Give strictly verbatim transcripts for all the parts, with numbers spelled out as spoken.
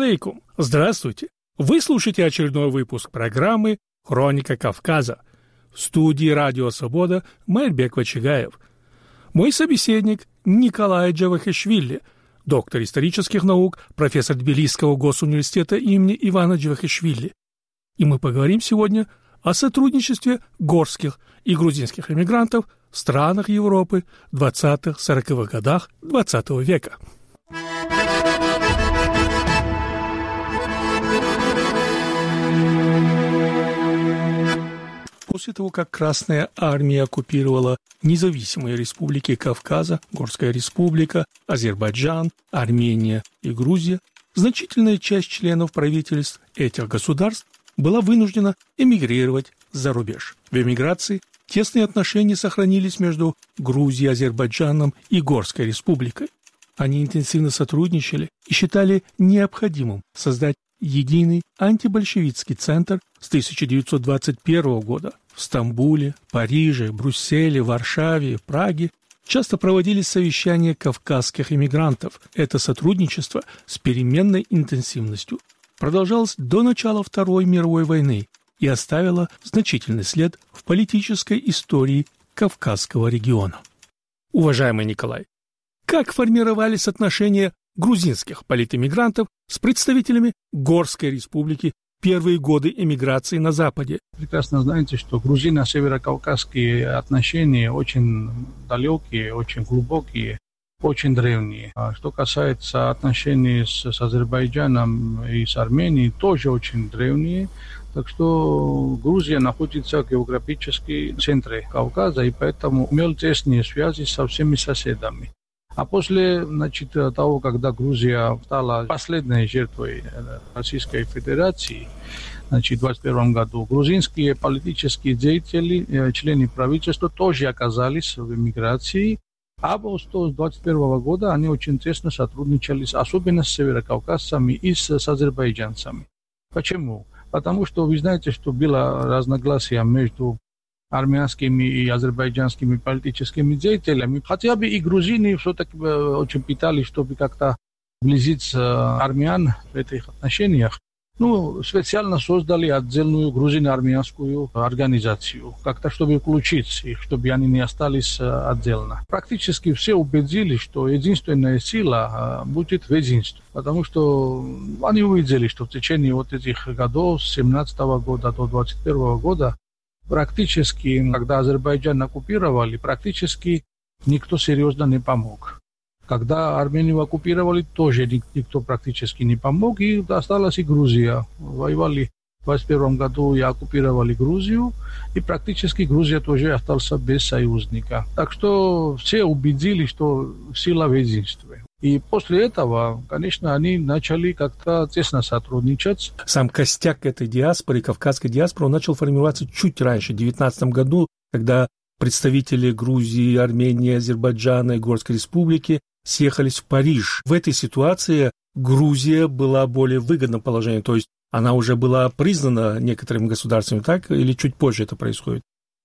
алейкум! Здравствуйте! Вы слушаете очередной выпуск программы «Хроника Кавказа». В студии «Радио Свобода» Майрбек Вачигаев. Мой собеседник Николай Джавахишвили, доктор исторических наук, профессор Тбилисского госуниверситета имени Ивана Джавахишвили. И мы поговорим сегодня о сотрудничестве горских и грузинских эмигрантов в странах Европы в двадцатых-сороковых годах двадцатого века. После того, как Красная Армия оккупировала независимые республики Кавказа, Горская Республика, Азербайджан, Армения и Грузия, значительная часть членов правительств этих государств была вынуждена эмигрировать за рубеж. В эмиграции тесные отношения сохранились между Грузией, Азербайджаном и Горской Республикой. Они интенсивно сотрудничали и считали необходимым создать единый антибольшевистский центр с тысяча девятьсот двадцать первого года. В Стамбуле, Париже, Брюсселе, Варшаве, Праге часто проводились совещания кавказских эмигрантов. Это сотрудничество с переменной интенсивностью продолжалось до начала Второй мировой войны и оставило значительный след в политической истории Кавказского региона. Уважаемый Николай, как формировались отношения грузинских политэмигрантов с представителями Горской Республики в первые годы эмиграции на Западе? Прекрасно знаете, что грузино-северокавказские отношения очень далекие, очень глубокие, очень древние. А что касается отношений с, с Азербайджаном и с Арменией, тоже очень древние. Так что Грузия находится в географическом центре Кавказа, и поэтому имел тесные связи со всеми соседами. А после, значит, того, когда Грузия стала последней жертвой Российской Федерации, значит, в двадцать первом году, грузинские политические деятели, члены правительства тоже оказались в эмиграции. А с двадцать первого года они очень тесно сотрудничали, особенно с северокавказцами и с, с азербайджанцами. Почему? Потому что вы знаете, что было разногласие между армянскими и азербайджанскими политическими деятелями. Хотя бы и грузины все-таки очень пытались, чтобы как-то сблизиться армян в этих отношениях. Ну, специально создали отдельную грузино-армянскую организацию, как-то чтобы включить их, чтобы они не остались отдельно. Практически все убедились, что единственная сила будет в единстве, потому что они увидели, что в течение вот этих годов, с семнадцатого года до двадцать первого года, практически, когда Азербайджан оккупировали, практически никто серьезно не помог. Когда Армению оккупировали, тоже никто практически не помог, и осталась и Грузия. Воевали в двадцать первом году и оккупировали Грузию, и практически Грузия тоже осталась без союзника. Так что все убедились, что сила в единстве. И после этого, конечно, они начали как-то тесно сотрудничать. Сам костяк этой диаспоры, кавказской диаспоры, он начал формироваться чуть раньше, в девятнадцатом году, когда представители Грузии, Армении, Азербайджана и Горской Республики съехались в Париж. В этой ситуации Грузия была в более выгодном положении, то есть она уже была признана некоторыми государствами, так? Или чуть позже это происходит?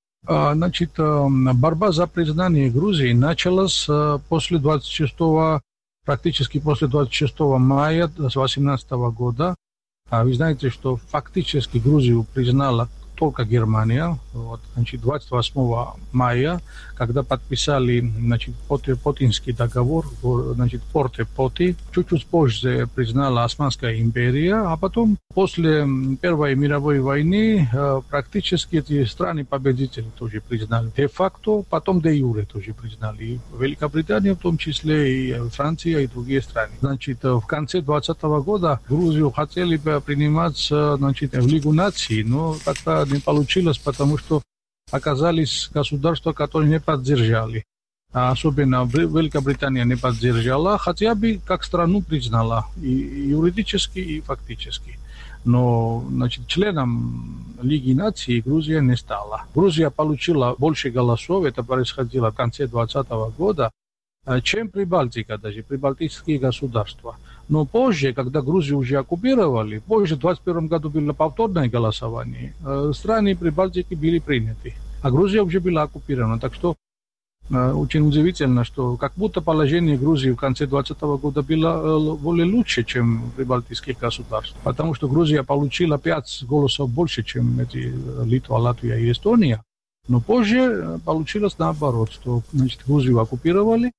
Значит, борьба за признание Грузии началась после двадцать шестого практически после двадцать шестого мая две тысячи восемнадцатого года. Вы знаете, что фактически Грузию признала только Германия. Вот, значит, двадцать восьмого мая, когда подписали, значит, Потинский договор, значит, Порте-Поти, чуть-чуть позже признала Османская империя, а потом, после Первой мировой войны, практически эти страны-победители тоже признали. Де-факто, потом де-юре тоже признали. И Великобритания в том числе, и Франция, и другие страны. Значит, в конце двадцатого года Грузию хотели бы принимать, значит, в Лигу наций, но как-то не получилось, потому что оказались государства, которые не поддержали. А особенно Великобритания не поддержала, хотя бы как страну признала, и юридически, и фактически. Но, значит, членом Лиги наций Грузия не стала. Грузия получила больше голосов, это происходило в конце двадцатого года, чем Прибалтика, даже прибалтийские государства. Но позже, когда Грузию уже оккупировали, позже, в двадцать первом году было повторное голосование, страны Прибалтики были приняты, а Грузия уже была оккупирована. Так что Очень удивительно, что как будто положение Грузии в конце двадцатого года было более лучше, чем прибалтийских государств, потому что Грузия получила пять голосов больше, чем эти Литва, Латвия и Эстония. Но позже получилось наоборот, что, значит, Грузию оккупировали,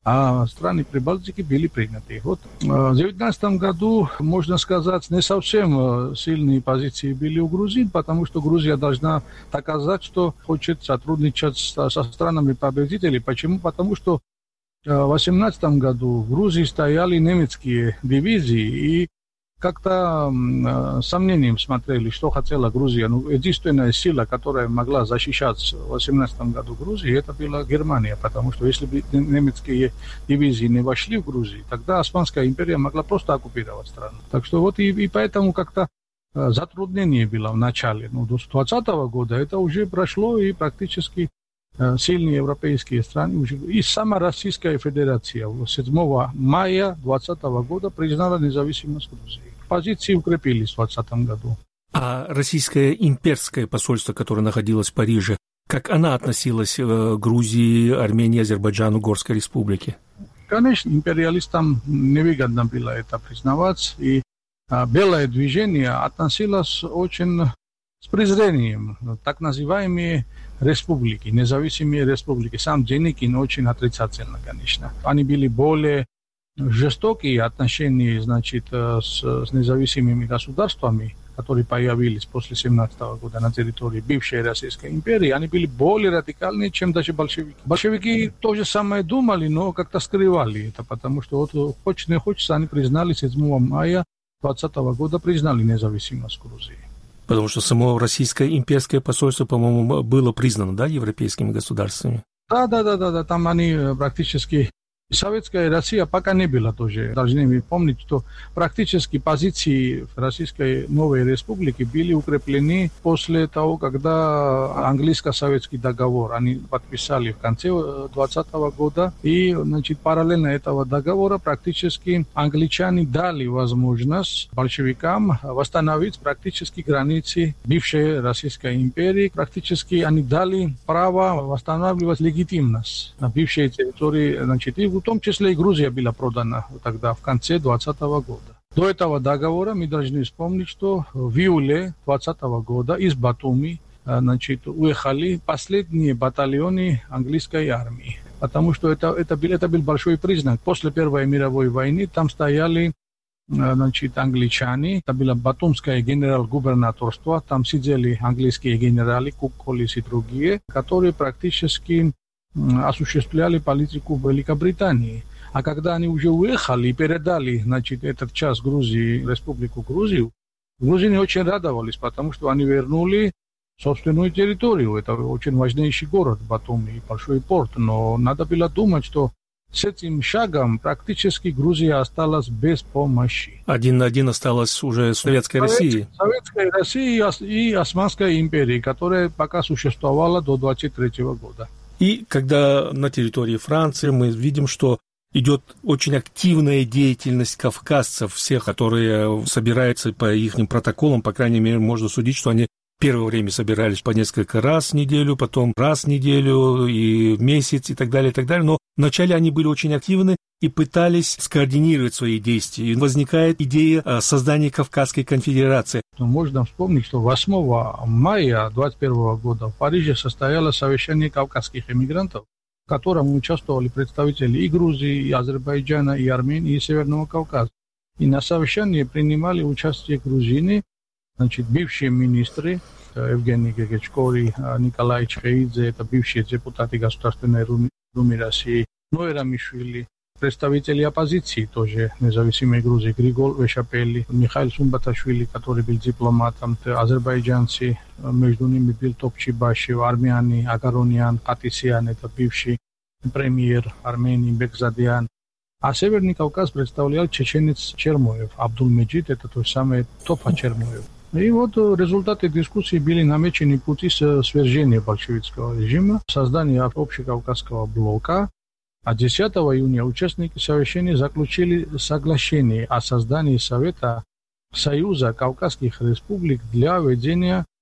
а страны Прибалтики были приняты. Вот в две тысячи девятнадцатом году, можно сказать, не совсем сильные позиции были у грузин, потому что Грузия должна доказать, что хочет сотрудничать со, со странами-победителями. Почему? Потому что в две тысячи восемнадцатом году в Грузии стояли немецкие дивизии, и как-то э, с сомнением смотрели, что хотела Грузия. Ну, единственная сила, которая могла защищать в две тысячи восемнадцатом году Грузию, это была Германия, потому что если бы немецкие дивизии не вошли в Грузию, тогда Османская империя могла просто оккупировать страну. Так что вот и, и поэтому как-то э, затруднение было в начале. Но до двадцатого года это уже прошло, и практически э, сильные европейские страны, уже, и сама Российская Федерация седьмого мая двадцатого года признала независимость Грузии. Позиции укрепились в двадцатом году. А российское имперское посольство, которое находилось в Париже, как она относилась к Грузии, Армении, Азербайджану, Горской республике? Конечно, империалистам невыгодно было это признавать, и а, белое движение относилось очень с презрением. Так называемые республики, независимые республики. Сам Деникин очень отрицательно, конечно. Они были более жестокие отношения, значит, с, с независимыми государствами, которые появились после семнадцатого года на территории бывшей Российской империи, они были более радикальные, чем даже большевики. Большевики то же самое думали, но как-то скрывали это, потому что вот, хочешь не хочется, они признали седьмого мая двадцатого года признали независимость Грузии. Потому что само российское имперское посольство, по-моему, было признано, да, европейскими государствами? Да, да, да, да, да, там они практически... Советская Россия пока не была тоже. Должны помнить, что практически позиции Российской Новой Республики были укреплены после того, когда английско-советский договор они подписали в конце двадцатого года. И, значит, параллельно этого договора практически англичане дали возможность большевикам восстановить практически границы бывшей Российской империи. Практически они дали право восстанавливать легитимность на бывшей территории, значит, и в том числе и Грузия была продана тогда, в конце двадцатого года. До этого договора мы должны вспомнить, что в июле двадцатого года из Батуми, значит, уехали последние батальоны английской армии. Потому что это, это, был, это был большой признак. После Первой мировой войны там стояли, значит, англичане. Это было Батумское генерал-губернаторство. Там сидели английские генералы, Кук-Коллис и другие, которые практически осуществляли политику Великобритании. А когда они уже уехали и передали, значит, этот часть Грузии, Республику Грузию, грузины очень радовались, потому что они вернули собственную территорию. Это очень важнейший город Батуми, большой порт. Но надо было думать, что с этим шагом практически Грузия осталась без помощи. Один на один осталась уже Советской России. Советской России и Османской империи, которая пока существовала до двадцать третьего года. И когда на территории Франции мы видим, что идет очень активная деятельность кавказцев, всех, которые собираются по их протоколам, по крайней мере, можно судить, что они первое время собирались по несколько раз в неделю, потом раз в неделю и месяц и так далее, и так далее. Но вначале они были очень активны и пытались скоординировать свои действия. И возникает идея создания Кавказской конфедерации. Можно вспомнить, что восьмого мая двадцать первого года в Париже состоялось совещание кавказских эмигрантов, в котором участвовали представители и Грузии, и Азербайджана, и Армении, и Северного Кавказа. И на совещании принимали участие грузины, значит, бывшие министры, Евгений Гегечкори, Николай Чхеидзе, это бывшие депутаты Государственной Думы России, Ноэра Мишвили, представители оппозиции тоже, независимой Грузии, Григор Вешапели, Михаил Сумбаташвили, который был дипломатом, азербайджанцы, между ними был Топчибашев, армяне, Агаронян, Катисян, это бывший премьер Армении, Бекзадян. А Северный Кавказ представлял чеченец Чермоев, Абдулмеджид, это тот самый Топа Чермоев. И вот результаты дискуссии были намечены пути свержения большевистского режима, создания общекавказского блока. А десятого июня участники совещания заключили соглашение о создании Совета Союза Кавказских Республик для ведения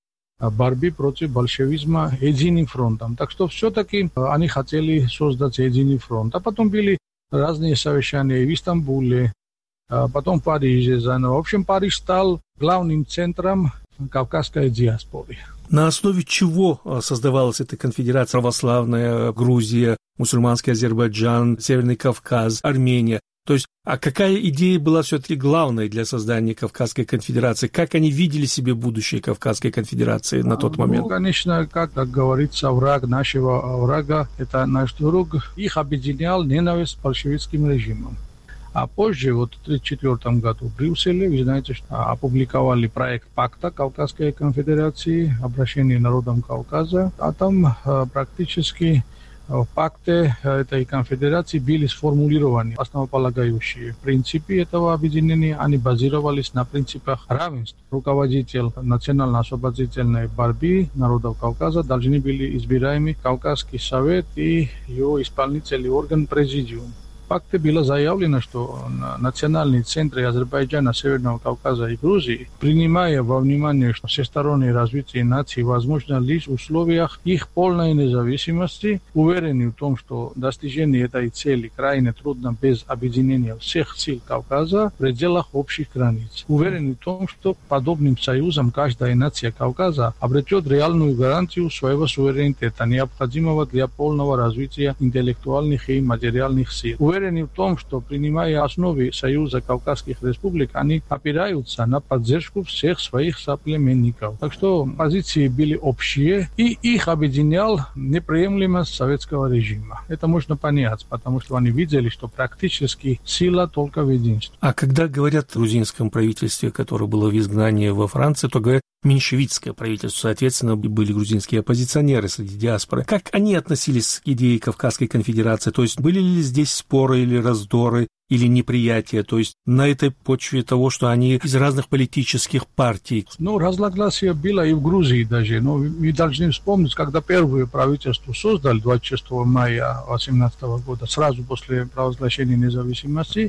борьбы против большевизма единым фронтом. Так что все-таки они хотели создать единый фронт. А потом были разные совещания в Стамбуле, потом в Париже заново. В общем, Париж стал главным центром кавказской диаспоры. На основе чего создавалась эта конфедерация? Православная Грузия, мусульманский Азербайджан, Северный Кавказ, Армения. То есть, а какая идея была все-таки главной для создания Кавказской конфедерации? Как они видели себе будущее Кавказской конфедерации на тот момент? Ну, конечно, как, как говорится, враг нашего врага – это наш друг. Их объединял ненависть к большевистским режимам. А позже, вот в тысяча девятьсот тридцать четвёртом году в Брюсселе, вы знаете, что опубликовали проект пакта Кавказской конфедерации, обращение народам Кавказа, а там э, практически в пакте этой конфедерации были сформулированы основополагающие принципы этого объединения. Они базировались на принципах равенства. Руководитель национально-освободительной борьбы народов Кавказа должны были избираемы Кавказский совет и его исполнительный орган президиум. В пакте было заявлено, что национальные центры Азербайджана, Северного Кавказа и Грузии, принимая во внимание, что всестороннее развитие нации возможно лишь в условиях их полной независимости, уверены в том, что достижение этой цели крайне трудно без объединения всех сил Кавказа в пределах общих границ. Уверены в том, что подобным союзом каждая нация Кавказа обретет реальную гарантию своего суверенитета, необходимого для полного развития интеллектуальных и материальных сил. Уверены в том, что, принимая основы Союза Кавказских Республик, они опираются на поддержку всех своих соплеменников. Так что позиции были общие, и их объединял неприемлемость советского режима. Это можно понять, потому что они видели, что практически сила только в единстве. А когда говорят о грузинском правительстве, которое было в изгнании во Франции, то говорят меньшевистское правительство. Соответственно, были грузинские оппозиционеры среди диаспоры. Как они относились к идее Кавказской конфедерации? То есть были ли здесь споры или раздоры, или неприятие? То есть на этой почве того, что они из разных политических партий? Ну, разногласия было и в Грузии даже. Но вы должны вспомнить, когда первое правительство создали двадцать шестого мая две тысячи восемнадцатого года, сразу после провозглашения независимости,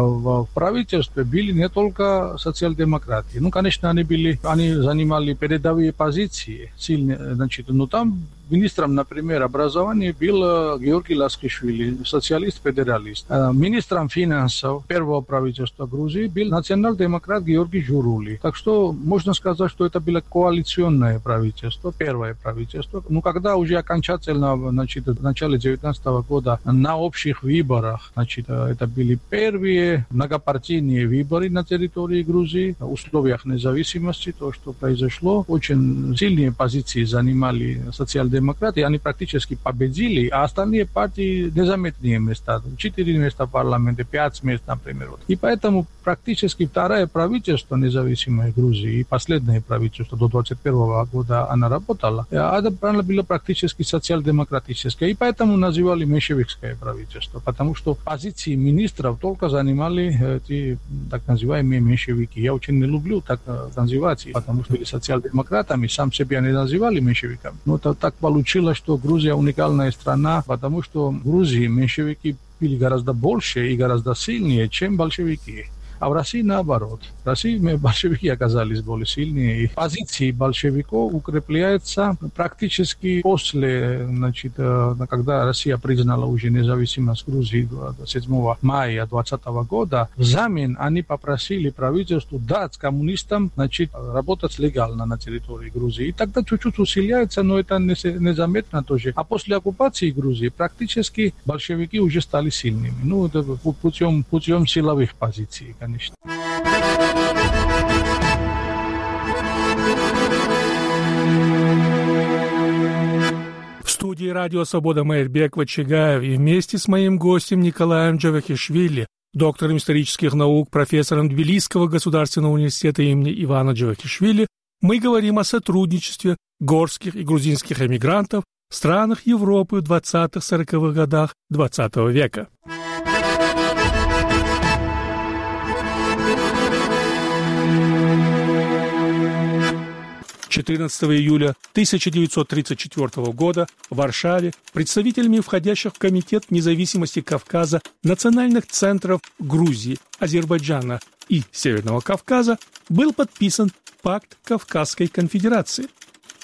в правительстве были не только социал-демократы. Ну, конечно, они были, они занимали передовые позиции сильные, значит, но там министром, например, образования был Георгий Ласкишвили, социалист-федералист. Министром финансов первого правительства Грузии был национал-демократ Георгий Журули. Так что можно сказать, что это было коалиционное правительство, первое правительство. Но когда уже окончательно, значит, в начале девятнадцатого года на общих выборах, значит, это были первые многопартийные выборы на территории Грузии в условиях независимости, то, что произошло, очень сильные позиции занимали социал-демократы. Демократы, они практически победили, а остальные партии незаметные места. Четыре места в парламенте, пять мест, например. И поэтому практически второе правительство независимой Грузии и последнее правительство до двадцать первого года она работала, а это было практически социал-демократическое. И поэтому называли меньшевистское правительство, потому что позиции министров только занимали эти так называемые меньшевики. Я очень не люблю так называть, потому что были социал-демократами, сам себя не называли меньшевиками. Но это так получилось, что Грузия уникальная страна, потому что в Грузии меньшевики были гораздо больше и гораздо сильнее, чем большевики. А в России наоборот. В России большевики оказались более сильнее. И позиции большевиков укрепляются практически после, значит, когда Россия признала уже независимость Грузии двадцать седьмого мая двадцатого года. Взамен они попросили правительству дать коммунистам, значит, работать легально на территории Грузии. И тогда чуть-чуть усиляется, но это незаметно тоже. А после оккупации Грузии практически большевики уже стали сильными. Ну, это путем, путем силовых позиций, конечно. В студии «Радио Свобода» Мейрбек Вачигаев и вместе с моим гостем Николаем Джавахишвили, доктором исторических наук, профессором Тбилисского государственного университета имени Ивана Джавахишвили, мы говорим о сотрудничестве горских и грузинских эмигрантов в странах Европы в двадцатых-сороковых годах двадцатого века. четырнадцатого июля тысяча девятьсот тридцать четвёртого года в Варшаве представителями входящих в Комитет независимости Кавказа национальных центров Грузии, Азербайджана и Северного Кавказа был подписан Пакт Кавказской конфедерации.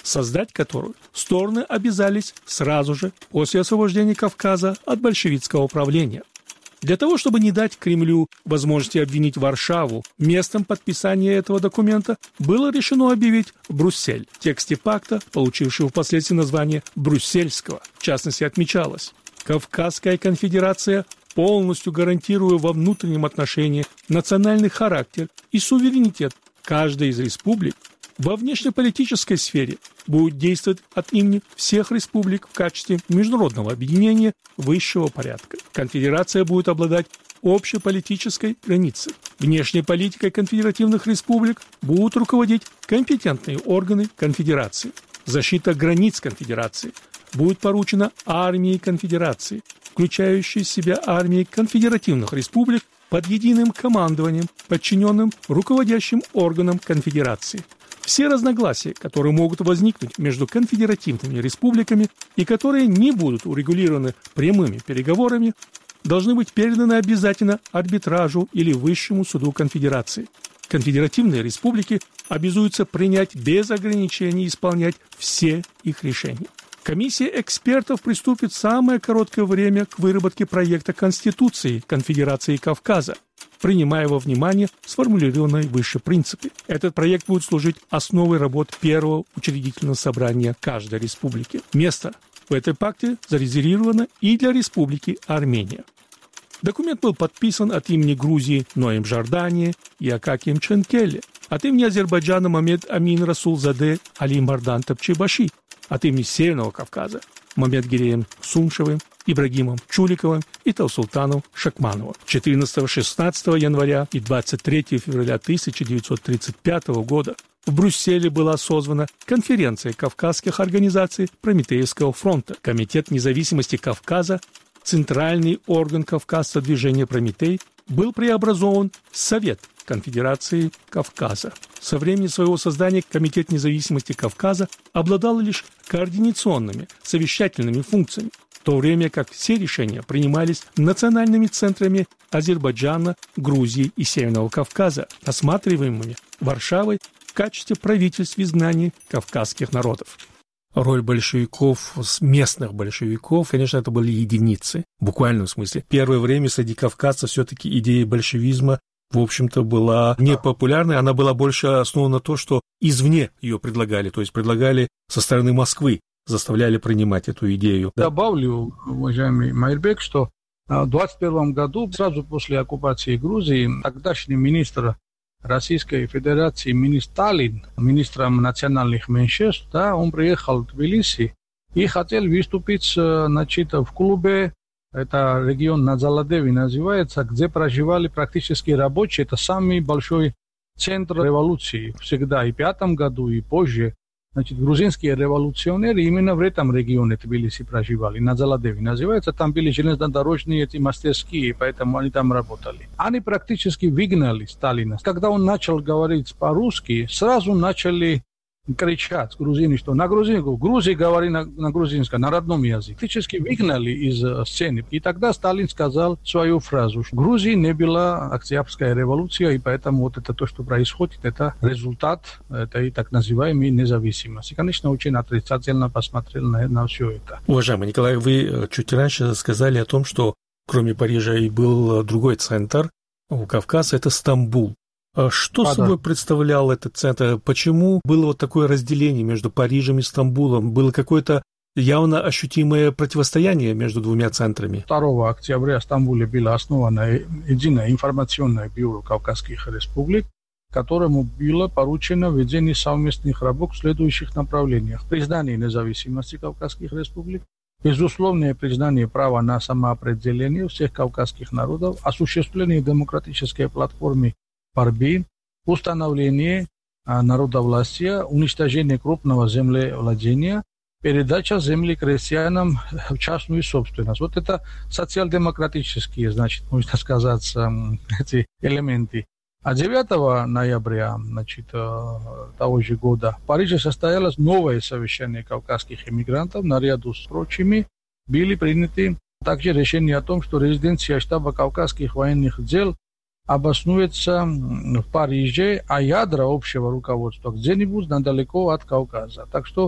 создать которую стороны обязались сразу же после освобождения Кавказа от большевистского правления. Для того, чтобы не дать Кремлю возможности обвинить Варшаву, местом подписания этого документа было решено объявить Брюссель. В тексте пакта, получившего впоследствии название Брюссельского, в частности отмечалось: Кавказская конфедерация, полностью гарантируя во внутреннем отношении национальный характер и суверенитет каждой из республик, во внешнеполитической сфере будет действовать от имени всех республик в качестве международного объединения высшего порядка. Конфедерация будет обладать общеполитической границей. Внешней политикой конфедеративных республик будут руководить компетентные органы конфедерации. Защита границ конфедерации будет поручена армии конфедерации, включающей в себя армии конфедеративных республик под единым командованием, подчиненным руководящим органам конфедерации. Все разногласия, которые могут возникнуть между конфедеративными республиками и которые не будут урегулированы прямыми переговорами, должны быть переданы обязательно арбитражу или высшему суду конфедерации. Конфедеративные республики обязуются принять без ограничений и исполнять все их решения. Комиссия экспертов приступит в самое короткое время к выработке проекта Конституции Конфедерации Кавказа, принимая во внимание сформулированные выше принципы. Этот проект будет служить основой работ первого учредительного собрания каждой республики. Место в этой пакте зарезервировано и для республики Армения. Документ был подписан от имени Грузии Ноем Жордани и Акакием Ченкелли, от имени Азербайджана Мамед Амин Расулзаде Али Мардан Топчебаши, от имени Северного Кавказа Мамед Гиреем Сумшевым, Ибрагимом Чуликовым и Таусултаном Шакмановым. четырнадцатого-шестнадцатого января и двадцать третьего февраля тысяча девятьсот тридцать пятого года в Брюсселе была созвана конференция кавказских организаций Прометеевского фронта. Комитет независимости Кавказа, центральный орган Кавказского движения «Прометей», был преобразован в Совет Конфедерации Кавказа. Со времени своего создания Комитет независимости Кавказа обладал лишь координационными, совещательными функциями, в то время как все решения принимались национальными центрами Азербайджана, Грузии и Северного Кавказа, рассматриваемыми Варшавой в качестве правительств в изгнании кавказских народов. Роль большевиков, местных большевиков, конечно, это были единицы, в буквальном смысле. Первое время среди кавказцев все-таки идея большевизма, в общем-то, была непопулярной, она была больше основана на том, что извне ее предлагали, то есть предлагали со стороны Москвы, заставляли принимать эту идею. Добавлю, уважаемый Майрбек, что в двадцать первом году, сразу после оккупации Грузии, тогдашний министр Российской Федерации министр Сталин, министром национальных меньшинств, да, он приехал в Тбилиси и хотел выступить, значит, в клубе, это регион Надзаладеви называется, где проживали практически рабочие, это самый большой центр революции всегда, и в пятом году, и позже. Значит, грузинские революционеры именно в этом регионе Тбилиси проживали, Надзаладеви называется, там были железнодорожные эти мастерские, поэтому они там работали. Они практически выгнали Сталина. Когда он начал говорить по-русски, сразу начали кричать грузины, что на грузинском, в Грузии говори на, на грузинском, на родном языке. Практически выгнали из uh, сцены. И тогда Сталин сказал свою фразу, что в Грузии не была Октябрьская революция, и поэтому вот это то, что происходит, это результат этой так называемой независимости. Конечно, очень отрицательно посмотрел на, на все это. Уважаемый Николай, вы чуть раньше сказали о том, что кроме Парижа и был другой центр у Кавказа, это Стамбул. Что а, собой да. представлял этот центр? Почему было вот такое разделение между Парижем и Стамбулом? Было какое-то явно ощутимое противостояние между двумя центрами? второго октября в Стамбуле было основано единое информационное бюро Кавказских республик, которому было поручено ведение совместных работ в следующих направлениях. Признание независимости Кавказских республик, безусловное признание права на самоопределение всех кавказских народов, осуществление демократической платформы борьбы, установление народовластия, уничтожение крупного землевладения, передача земли крестьянам в частную собственность. Вот это социал-демократические, значит, можно сказать, эти элементы. А девятого ноября, значит, того же года в Париже состоялось новое совещание кавказских иммигрантов. Наряду с прочими были приняты также решение о том, что резиденция штаба кавказских военных дел обоснуется в Париже, а ядра общего руководства где-нибудь недалеко от Кавказа. Так что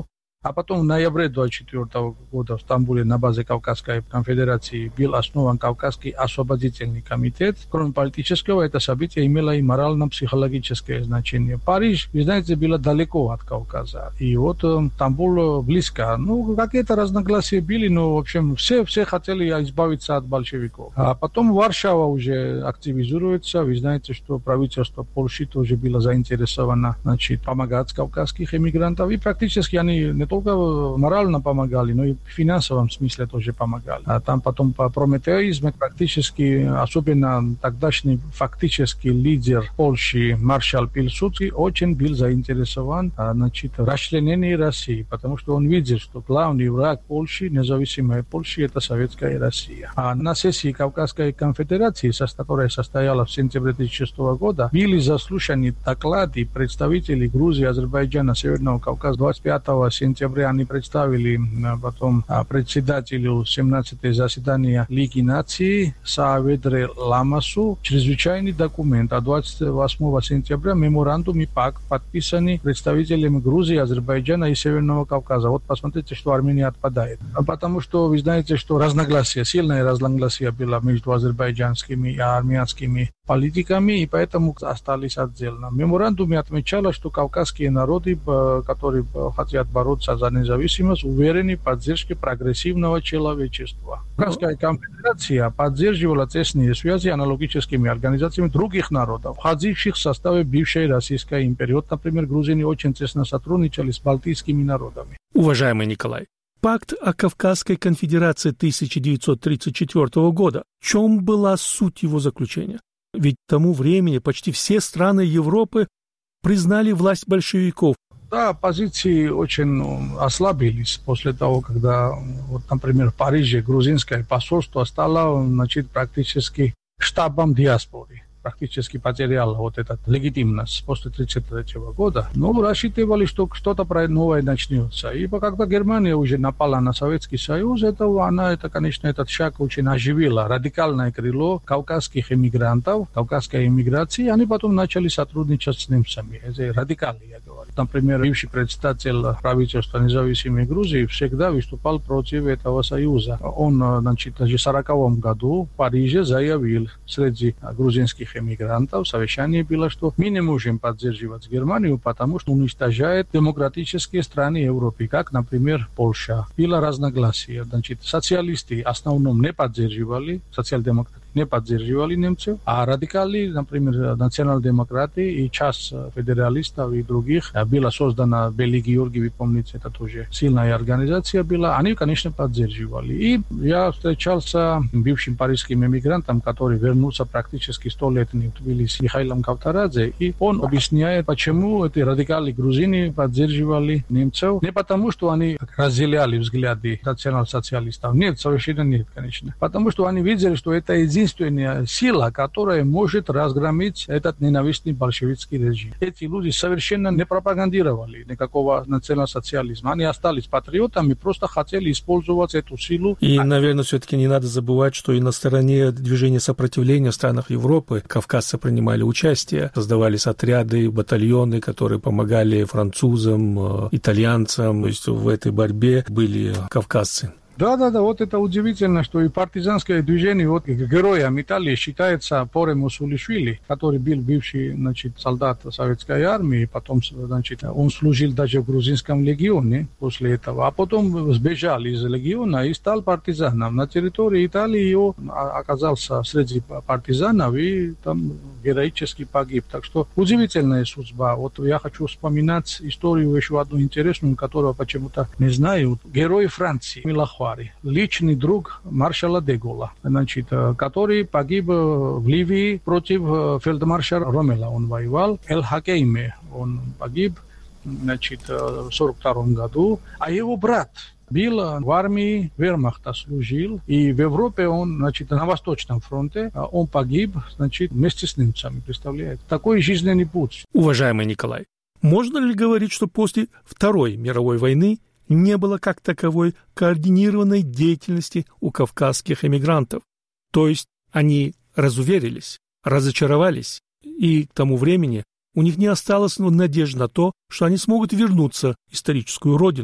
А потом в ноябре двадцать четвёртого года в Стамбуле на базе Кавказской конфедерации был основан Кавказский освободительный комитет. Кроме политического, это событие имело и морально-психологическое значение. Париж, вы знаете, было далеко от Кавказа. И вот Стамбул близко. Ну, какие-то разногласия были, но, в общем, все, все хотели избавиться от большевиков. А потом Варшава уже активизируется. Вы знаете, что правительство Польши тоже было заинтересовано, значит, помогать кавказских эмигрантов. И практически они не только морально помогали, но и в финансовом смысле тоже помогали. А там потом по прометеизму практически, особенно тогдашний фактический лидер Польши, маршал Пилсудский, очень был заинтересован, значит, в расчленении России, потому что он видел, что главный враг Польши, независимой Польши, это Советская Россия. А на сессии Кавказской конфедерации, которая состоялась в сентябре тысяча девятьсот шестого года, были заслушаны доклады представителей Грузии, Азербайджана, Северного Кавказа. двадцать пятого сентября они представили потом председателю семнадцатого заседания Лиги наций Сааведре Ламасу чрезвычайный документ. А двадцать восьмого сентября меморандум и пакт подписаны представителями Грузии, Азербайджана и Северного Кавказа. Вот посмотрите, что Армения отпадает. Потому что вы знаете, что разногласия, сильное разногласие было между азербайджанскими и армянскими политиками, и поэтому остались отдельно. В меморандуме отмечалось, что кавказские народы, которые хотят бороться за независимость, уверены в поддержке прогрессивного человечества. Кавказская конфедерация поддерживала тесные связи с аналогическими организациями других народов, входивших в состав бывшей Российской империи. Вот, например, грузины очень тесно сотрудничали с балтийскими народами. Уважаемый Николай, пакт о Кавказской конфедерации тысяча девятьсот тридцать четвёртого года, в чем была суть его заключения? Ведь к тому времени почти все страны Европы признали власть большевиков. Да, позиции очень ослабились после того, когда, вот, например, в Париже грузинское посольство стало, значит, практически штабом диаспоры. Практически потеряла вот эту легитимность после тысяча девятьсот тридцать третьего года. Но рассчитывали, что что-то новое начнется. И когда Германия уже напала на Советский Союз, это, она, это, конечно, этот шаг очень оживила. Радикальное крыло кавказских эмигрантов, кавказской эмиграции, они потом начали сотрудничать с немцами. Это радикалы, я говорю. Например, бывший председатель правительства независимой Грузии всегда выступал против этого союза. Он, значит, в сороковом году в Париже заявил среди грузинских эмигрантов, совещание было, что мы не можем поддерживать Германию, потому что уничтожает демократические страны Европы, как, например, Польша. Было разногласие. Значит, социалисты в основном не поддерживали, социал-демократы не поддерживали немцев, а радикали, например, национал-демократы и часть федералистов и других, была создана Бели Георгий, вы помните, это тоже сильная организация была, они, конечно, поддерживали. И я встречался с бывшим парижским эмигрантом, который вернулся практически сто лет в Тбилиси, Михаилом Кавторадзе, и он объясняет, почему эти радикалы грузины поддерживали немцев. Не потому, что они разделяли взгляды национал-социалистов. Нет, совершенно нет, конечно. Потому что они видели, что это единственная сила, которая может разгромить этот ненавистный большевистский режим. Эти люди совершенно не пропагандировали никакого национал-социализма. Они остались патриотами, просто хотели использовать эту силу. И, наверное, все-таки не надо забывать, что и на стороне движения сопротивления в странах Европы кавказцы принимали участие, создавались отряды, батальоны, которые помогали французам, итальянцам. То есть в этой борьбе были кавказцы. Да-да-да, вот это удивительно, что и партизанское движение, вот героем Италии считается Поре Мусулишвили, который был бывший, значит, солдат советской армии, потом, значит, он служил даже в грузинском легионе после этого, а потом сбежал из легиона и стал партизаном. На территории Италии он оказался среди партизанов и там героически погиб. Так что удивительная судьба. Вот я хочу вспоминать историю еще одну интересную, которую почему-то не знаю. Герой Франции, Милохвари, личный друг маршала де Голля, значит, который погиб в Ливии против фельдмаршала Роммеля. Он воевал. Эль-Хакейме он погиб, значит, в сорок втором году. А его брат был в армии вермахта, служил, и в Европе он, значит, на Восточном фронте, он погиб, значит, вместе с немцами, представляете? Такой жизненный путь. Уважаемый Николай, можно ли говорить, что после Второй мировой войны не было как таковой координированной деятельности у кавказских эмигрантов? То есть они разуверились, разочаровались, и к тому времени у них не осталось надежды на то, что они смогут вернуться в историческую родину.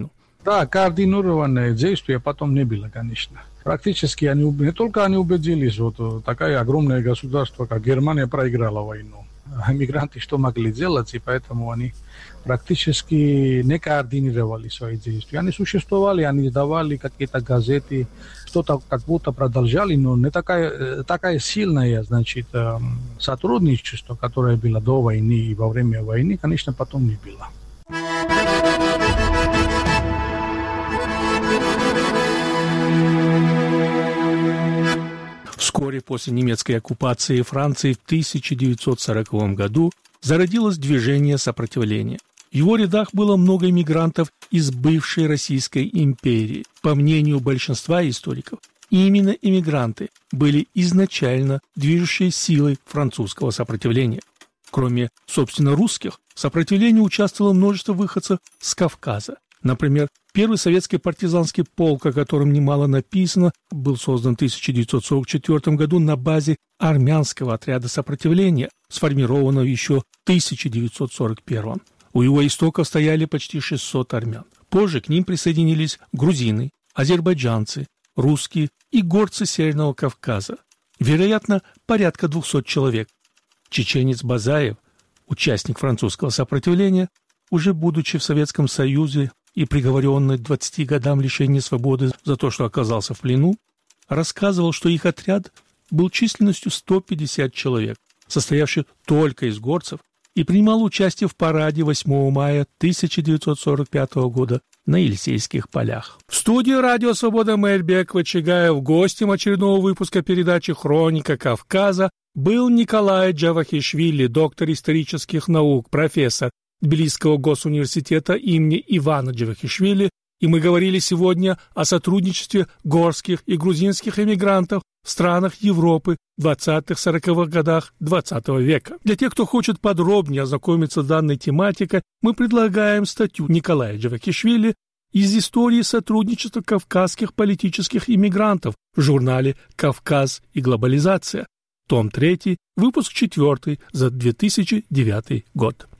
Да, координированное действие потом не было, конечно. Практически они, не только они убедились, вот такое огромное государство, как Германия, проиграла войну. Мигранты что могли делать, и поэтому они практически не координировали свои действия. Они существовали, они давали какие-то газеты, что-то как будто продолжали, но не такая, такая сильная, значит, сотрудничество, которое было до войны и во время войны, конечно, потом не было. Вскоре после немецкой оккупации Франции в тысяча девятьсот сороковом году зародилось движение сопротивления. В его рядах было много иммигрантов из бывшей Российской империи. По мнению большинства историков, именно иммигранты были изначально движущей силой французского сопротивления. Кроме, собственно, русских, в сопротивлении участвовало множество выходцев с Кавказа. Например, первый советский партизанский полк, о котором немало написано, был создан в тысяча девятьсот сорок четвёртом году на базе армянского отряда сопротивления, сформированного еще в тысяча девятьсот сорок первом. У его истоков стояли почти шестьсот армян. Позже к ним присоединились грузины, азербайджанцы, русские и горцы Северного Кавказа. Вероятно, порядка двухсот человек. Чеченец Базаев, участник французского сопротивления, уже будучи в Советском Союзе и приговоренный к двадцати годам лишения свободы за то, что оказался в плену, рассказывал, что их отряд был численностью сто пятьдесят человек, состоявший только из горцев, и принимал участие в параде восьмого мая тысяча девятьсот сорок пятого года на Елисейских полях. В студии «Радио Свобода» Мэрбек Вачигаев, гостем очередного выпуска передачи «Хроника Кавказа» был Николай Джавахишвили, доктор исторических наук, профессор Тбилисского госуниверситета имени Ивана Джавахишвили, и мы говорили сегодня о сотрудничестве горских и грузинских эмигрантов в странах Европы в двадцатых-сороковых годах двадцатого века. Для тех, кто хочет подробнее ознакомиться с данной тематикой, мы предлагаем статью Николая Джавахишвили из истории сотрудничества кавказских политических иммигрантов в журнале «Кавказ и глобализация», том третий, выпуск четвертый за две тысячи девятый год.